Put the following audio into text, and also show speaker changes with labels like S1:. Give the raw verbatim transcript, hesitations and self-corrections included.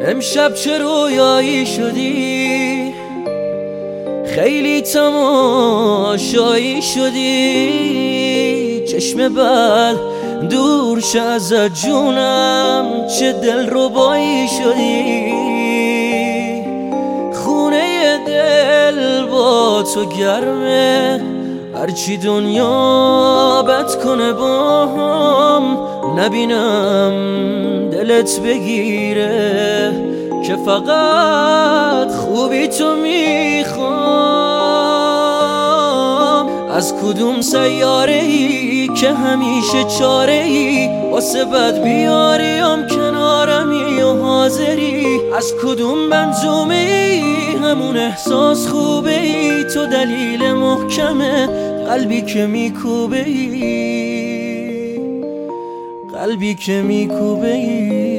S1: امشب چه رویایی شدی، خیلی تماشایی شدی. چشم بد دور شه ازت جونم، چه دل ربایی شدی. خونه دل با تو گرمه، هرچی دنیا بد کنه با هم نبینم دلت بگیره، که فقط خوبی تو میخوام. از کدوم سیاره ای که همیشه چاره ای واسه بد بیاریم کنارمی و حاضری؟ از کدوم منظومه ای همون احساس خوبه ای؟ تو دلیل محکمه قلبی که میکوبه ای، قلبی که میکوبه ای.